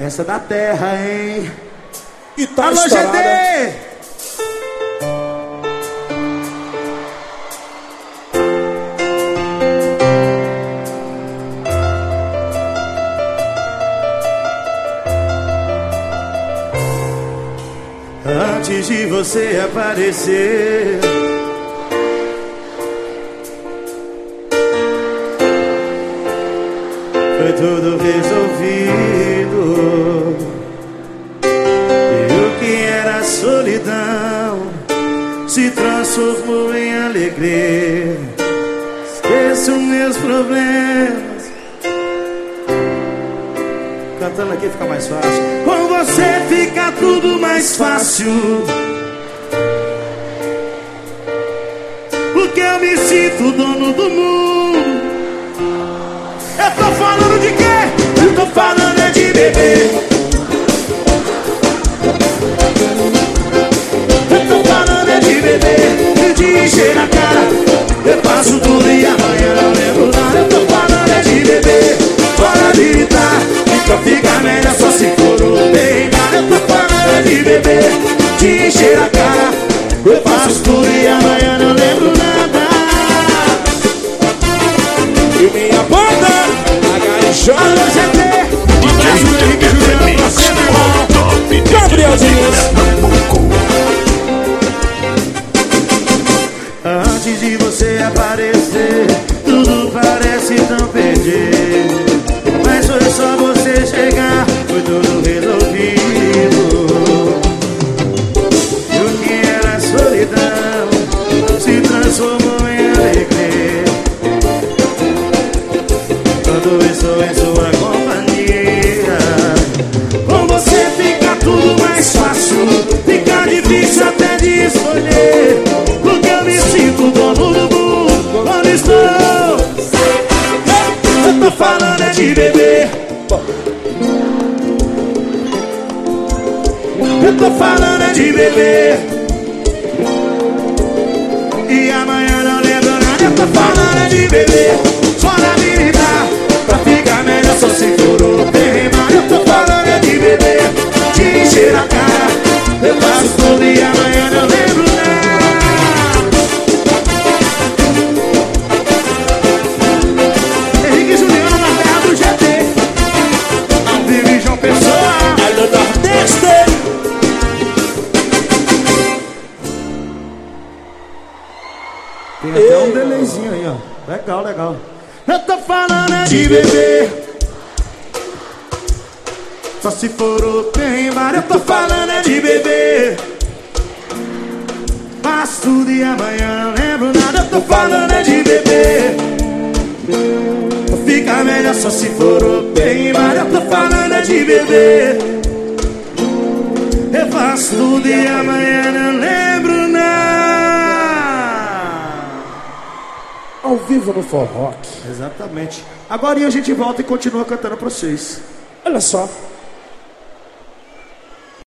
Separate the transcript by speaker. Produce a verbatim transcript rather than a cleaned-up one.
Speaker 1: Essa da terra, hein?
Speaker 2: E tá
Speaker 1: alô, G D! Antes de você aparecer, foi tudo resolvido. E o que era solidão se transformou em alegria. Esqueço meus problemas. Cantando aqui fica mais fácil. Com você fica tudo mais fácil, porque eu me sinto dono do mundo. Eu tô falando de quê? Eu tô falando é de beber. Eu tô falando é de beber e de encher a cara. Eu passo tudo e amanhã não lembro nada. Eu tô falando é de beber, bora gritar. Então fica melhor só se for o bem. Eu tô falando é de beber, de encher a cara. Eu faço tudo e amanhã não lembro nada.
Speaker 2: E minha banda, a Garichona.
Speaker 1: Alô, G D, um abraço do Henrique Juliano, você é bom.
Speaker 2: Gabriel Dias.
Speaker 1: Antes de você aparecer, tudo parece tão perdido. Mas foi só você chegar, foi tudo resolvido. E o que era solidão se transformou em alegria quando eu estou em sua companhia. Com você fica tudo mais fácil, fica difícil até de escolher, porque eu me sinto dono do mundo quando estou. Eu tô falando é de beber. Eu tô falando é de beber e amanhã não lembro nada. Eu tô falando é de beber, fora de gritar. Pra ficar melhor só se for o bem. Eu tô falando é de beber, de encher a cara. Eu faço tudo e amanhã não lembro nada. Henrique Juliano na terra do G T. Vive João Pessoa.
Speaker 2: Alô, Nordeste.
Speaker 1: Tem até um delayzinho aí, ó. Legal, legal. Eu tô falando é de beber, só se for o bem, mas eu tô falando é de beber. Faço tudo e amanhã não lembro nada. Eu tô falando é de beber, fica melhor só se for o bem, mas eu tô falando é de beber. Eu faço tudo e amanhã não lembro nada.
Speaker 2: Ao vivo no For Rock.
Speaker 1: Exatamente. Agora a gente volta e continua cantando pra vocês.
Speaker 2: Olha só.